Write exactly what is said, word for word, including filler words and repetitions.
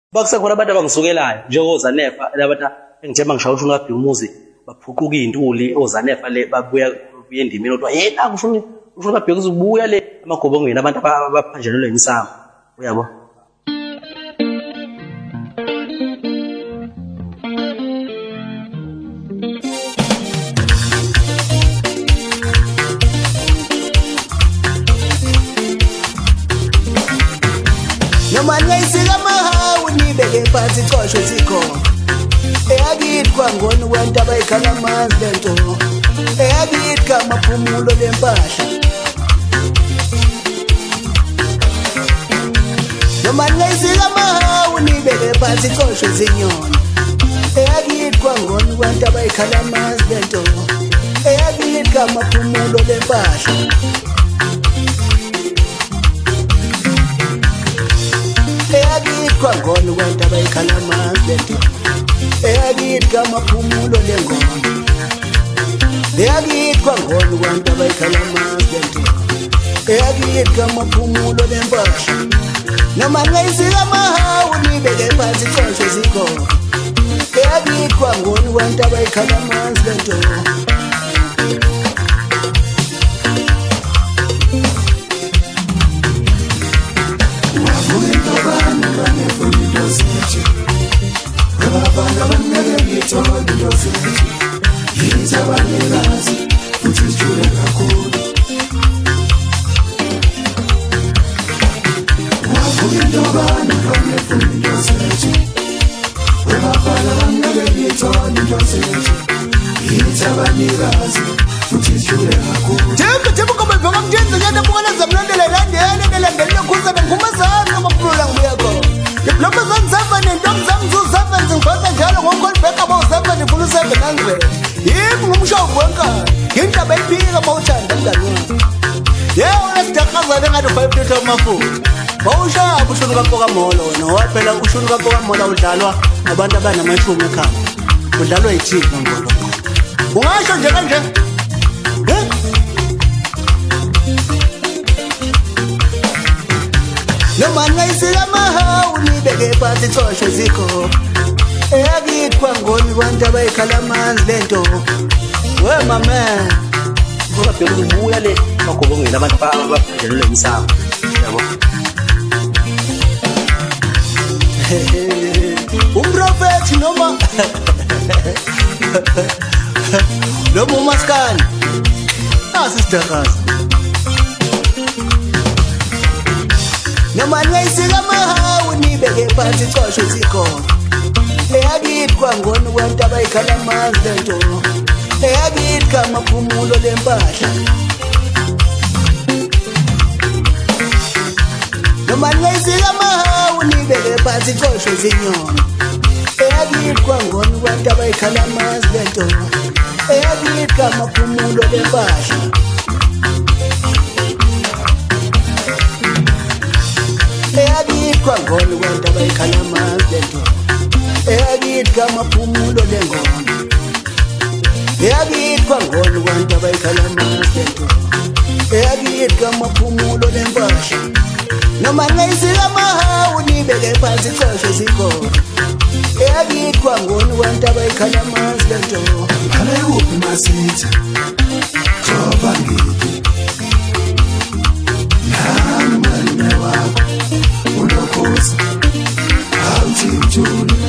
Bakusekhona abantu abangisukelayo njengoZanefa labantu engithe mangishaya ushuni kaBheka umuzi baphuquka izintuli oZanefa le babuya buye endimeni kodwa hey la ushuni ushuni kaBheka uzobuya le amagobongweni abantu abaphanjelelwe imisango uyabo. Noma ngayisika mahawu nibeke phansi icosho sikhona eyakithi kwangona kwento abayikhala amanzi lento eyakithi kamaphumulo lempahla noma ngayisika mahawu nibeke phansi icosho zinyona eyakithi kwangona kwento abayikhala amanzi lento eyakithi kamaphumulo lempahla eyakithi kwangona kwento abayikhala amanzi lento eyakithi kamaphumulo lengoma eyakithi kwangona kwento abayikhala amanzi lento eyakithi kamaphumulo lempahla noma ngayisika mahawu nibeke phansi icosho zikhona eyakithi kwangona kwento abayikhala amanzi lento Abana banele ngithola into zethu yithi abanikazi futhi sijule kakhulu wavuka into bani banefuna into zethu abana banele ngithola into zethu yithi abanikazi futhi sijule kakhulu Jembe jembe kama bheka mjenze nyanda bukana zamlandela landele ngelandele khutsa ngumazana amakhulula ngiyakho Loma zanzava nentombi zamzuza ngifaka njalo ngokolibheka bawuzamba nifuna seven hundred yimi ngumshongo wenkani yindaba ephika bawuthanda mngani wami yebo lesidakazana ngathi five litha amafutha bawushaya ushuni kaMpoka Molo wena waphela ushuni kaMpoka Molo udlalwa abantu abanamashumi ekhaya udlalwa yithini ngolo ungasho nje kanje Noma ngayisika mahawu nibeke phansi icosho zikho eyakithi kwangona kwento abayikhala amanzi lento we mama Ngoba Bheka uzobuya le amagobongweni abantu abaphanjelelwe imisango uyabo. Umprofethi noma noma umaskani asisidakaza Noma ngayisika mahawu nibeke phansi icosho zikhona eyakithi kwangona kwento abayikhala amanzi lento eyakithi kamaphumulo lempahla Noma ngayisika mahawu nibeke phansi icosho zinyona eyakithi kwangona kwento abayikhala amanzi lento eyakithi kamaphumulo lempahla eyakithi kwangona kwento abayikhala amanzi lento eyakithi kamaphumulo lengoma eyakithi kwangona kwento abayikhala amanzi lento eyakithi kamaphumulo lempahla noma ngayisika mahawu nibeke phansi icosho zikhona eyakithi kwangona kwento abayikhala amanzi lento Kale uphi masitha Joba ngithi Nami wakho Unokosi Awuthi njulu